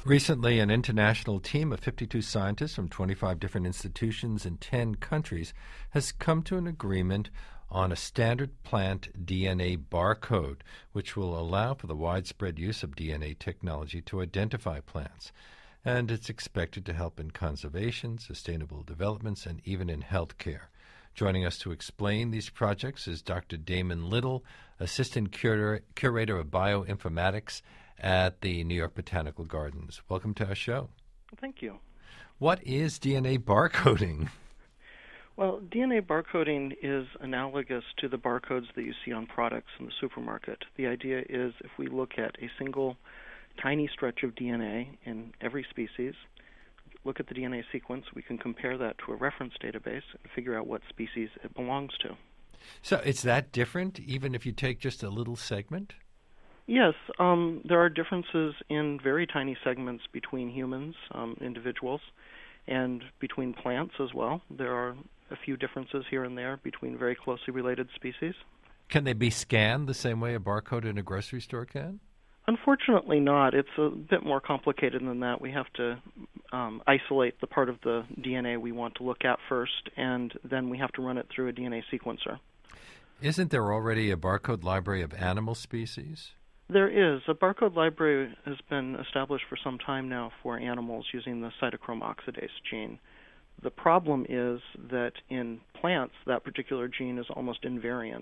Recently, an international team of 52 scientists from 25 different institutions in 10 countries has come to an agreement on a standard plant DNA barcode, which will allow for the widespread use of DNA technology to identify plants. And it's expected to help in conservation, sustainable developments, and even in healthcare. Joining us to explain these projects is Dr. Damon Little, Assistant Curator of Bioinformatics at the New York Botanical Gardens. Welcome to our show. Thank you. What is DNA barcoding? Well, DNA barcoding is analogous to the barcodes that you see on products in the supermarket. The idea is if we look at a single tiny stretch of DNA in every species, look at the DNA sequence, we can compare that to a reference database and figure out what species it belongs to. So it's that different, even if you take just a little segment? Yes, there are differences in very tiny segments between humans, individuals, and between plants as well. There are a few differences here and there between very closely related species. Can they be scanned the same way a barcode in a grocery store can? Unfortunately not. It's a bit more complicated than that. We have to isolate the part of the DNA we want to look at first, and then we have to run it through a DNA sequencer. Isn't there already a barcode library of animal species? There is. A barcode library has been established for some time now for animals using the cytochrome oxidase gene. The problem is that in plants, that particular gene is almost invariant.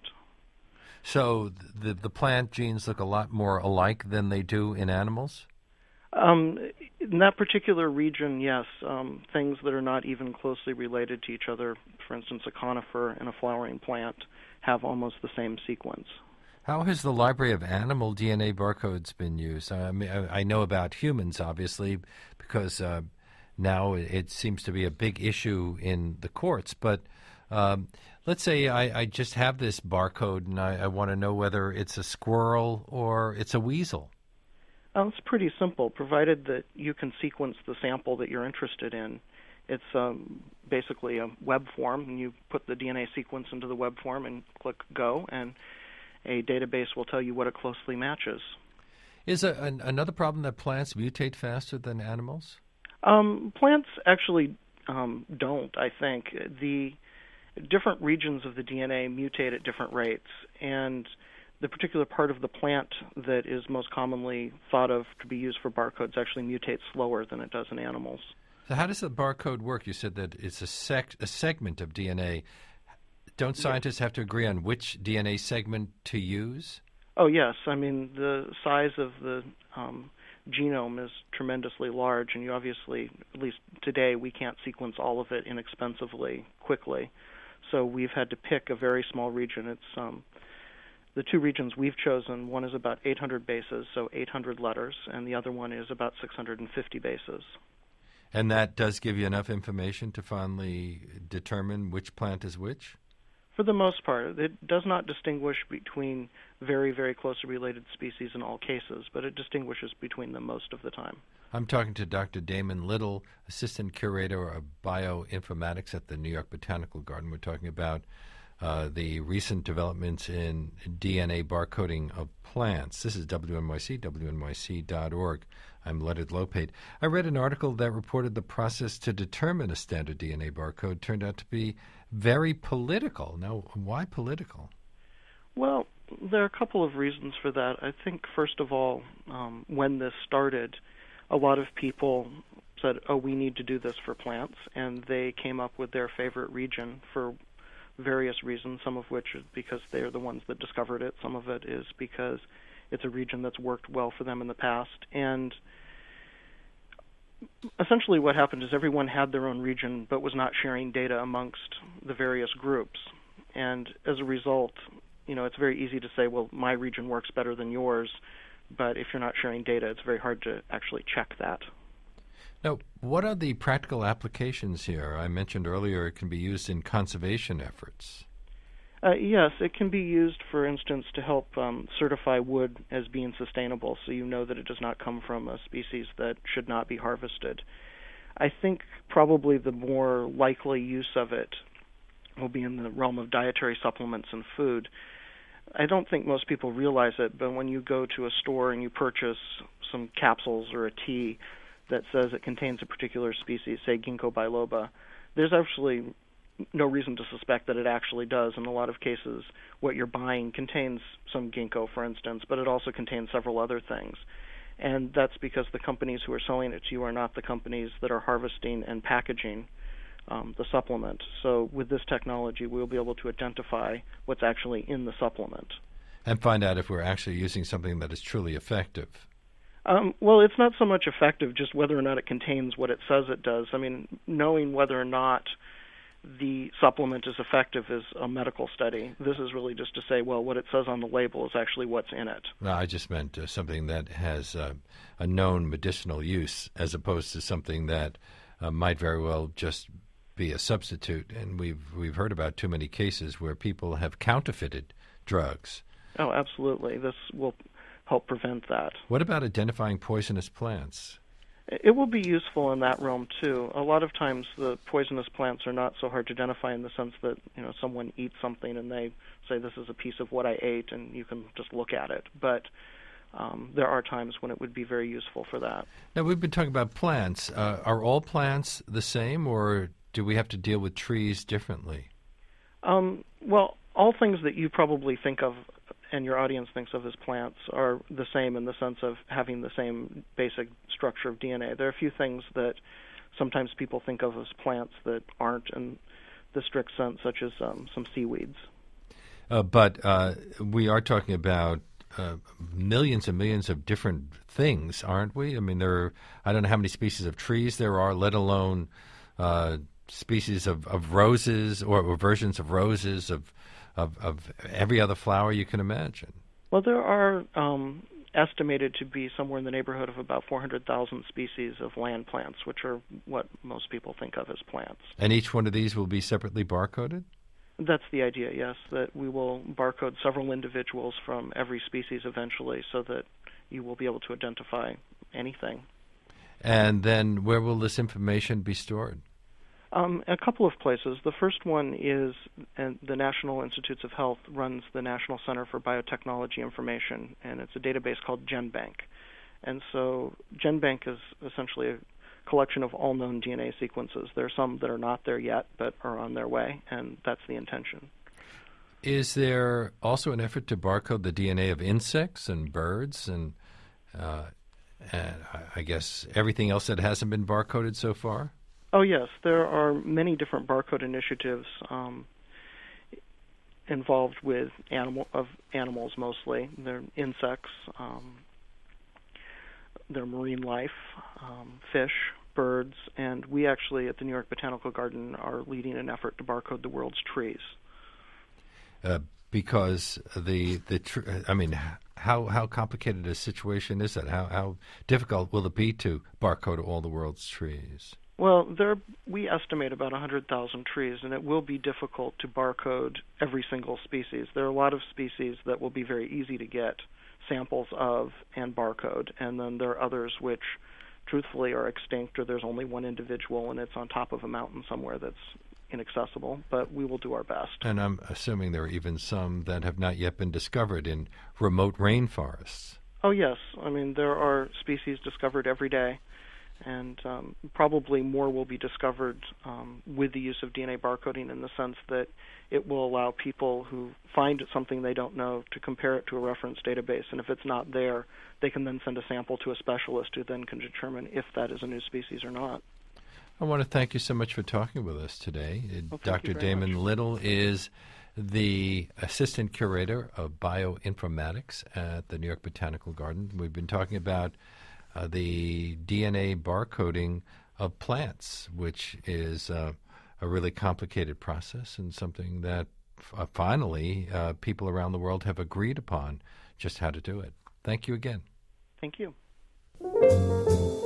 So the plant genes look a lot more alike than they do in animals? In that particular region, yes. Things that are not even closely related to each other, for instance, a conifer and a flowering plant, have almost the same sequence. How has the library of animal DNA barcodes been used? I know about humans, obviously, because now it seems to be a big issue in the courts. But let's say I just have this barcode and I want to know whether it's a squirrel or it's a weasel. It's pretty simple, provided that you can sequence the sample that you're interested in. It's basically a web form, and you put the DNA sequence into the web form and click Go, and a database will tell you what it closely matches. Is another problem that plants mutate faster than animals? Plants actually don't, I think. The different regions of the DNA mutate at different rates, and the particular part of the plant that is most commonly thought of to be used for barcodes actually mutates slower than it does in animals. So how does the barcode work? You said that it's a segment of DNA. Don't scientists have to agree on which DNA segment to use? Oh, yes. I mean, the size of the genome is tremendously large, and you obviously, at least today, we can't sequence all of it inexpensively, quickly. So we've had to pick a very small region. It's the two regions we've chosen. One is about 800 bases, so 800 letters, and the other one is about 650 bases. And that does give you enough information to finally determine which plant is which? For the most part. It does not distinguish between very, very closely related species in all cases, but it distinguishes between them most of the time. I'm talking to Dr. Damon Little, Assistant Curator of Bioinformatics at the New York Botanical Garden. We're talking about the recent developments in DNA barcoding of plants. This is WNYC, WNYC.org. I'm Leonard Lopate. I read an article that reported the process to determine a standard DNA barcode turned out to be very political. Now, why political? Well, there are a couple of reasons for that. I think, first of all, when this started, a lot of people said, oh, we need to do this for plants, and they came up with their favorite region for various reasons, some of which is because they're the ones that discovered it. Some of it is because it's a region that's worked well for them in the past. And essentially what happened is everyone had their own region but was not sharing data amongst the various groups. And as a result, it's very easy to say, well, my region works better than yours, but if you're not sharing data, it's very hard to actually check that. Now, what are the practical applications here? I mentioned earlier it can be used in conservation efforts. Yes, it can be used, for instance, to help certify wood as being sustainable, so you know that it does not come from a species that should not be harvested. I think probably the more likely use of it will be in the realm of dietary supplements and food. I don't think most people realize it, but when you go to a store and you purchase some capsules or a tea, that says it contains a particular species, say ginkgo biloba, there's actually no reason to suspect that it actually does. In a lot of cases, what you're buying contains some ginkgo, for instance, but it also contains several other things. And that's because the companies who are selling it to you are not the companies that are harvesting and packaging the supplement. So with this technology, we'll be able to identify what's actually in the supplement. And find out if we're actually using something that is truly effective. Well, it's not so much effective, just whether or not it contains what it says it does. I mean, knowing whether or not the supplement is effective is a medical study. This is really just to say, well, what it says on the label is actually what's in it. No, I just meant something that has a known medicinal use as opposed to something that might very well just be a substitute. And we've heard about too many cases where people have counterfeited drugs. Oh, absolutely. This will help prevent that. What about identifying poisonous plants? It will be useful in that realm too. A lot of times the poisonous plants are not so hard to identify in the sense that, someone eats something and they say this is a piece of what I ate and you can just look at it. But there are times when it would be very useful for that. Now, we've been talking about plants. Are all plants the same, or do we have to deal with trees differently? Well, all things that you probably think of and your audience thinks of as plants are the same in the sense of having the same basic structure of DNA. There are a few things that sometimes people think of as plants that aren't in the strict sense, such as some seaweeds. But we are talking about millions and millions of different things, aren't we? I mean, I don't know how many species of trees there are, let alone species of roses or versions of roses, of every other flower you can imagine. Well, there are estimated to be somewhere in the neighborhood of about 400,000 species of land plants, which are what most people think of as plants. And each one of these will be separately barcoded? That's the idea, yes, that we will barcode several individuals from every species eventually so that you will be able to identify anything. And then where will this information be stored? A couple of places. The first one is the National Institutes of Health runs the National Center for Biotechnology Information, and it's a database called GenBank. And so GenBank is essentially a collection of all known DNA sequences. There are some that are not there yet, but are on their way, and that's the intention. Is there also an effort to barcode the DNA of insects and birds and I guess everything else that hasn't been barcoded so far? Oh, yes. There are many different barcode initiatives involved with animals mostly. They're insects, they're marine life, fish, birds, and we actually at the New York Botanical Garden are leading an effort to barcode the world's trees. Because how complicated a situation is that? How difficult will it be to barcode all the world's trees? Well, we estimate about 100,000 trees, and it will be difficult to barcode every single species. There are a lot of species that will be very easy to get samples of and barcode, and then there are others which truthfully are extinct, or there's only one individual and it's on top of a mountain somewhere that's inaccessible, but we will do our best. And I'm assuming there are even some that have not yet been discovered in remote rainforests. Oh, yes. I mean, there are species discovered every day, and probably more will be discovered with the use of DNA barcoding in the sense that it will allow people who find something they don't know to compare it to a reference database, and if it's not there, they can then send a sample to a specialist who then can determine if that is a new species or not. I want to thank you so much for talking with us today. Well, Dr. Damon Little is the Assistant Curator of Bioinformatics at the New York Botanical Garden. We've been talking about the DNA barcoding of plants, which is a really complicated process and something that finally people around the world have agreed upon just how to do it. Thank you again. Thank you.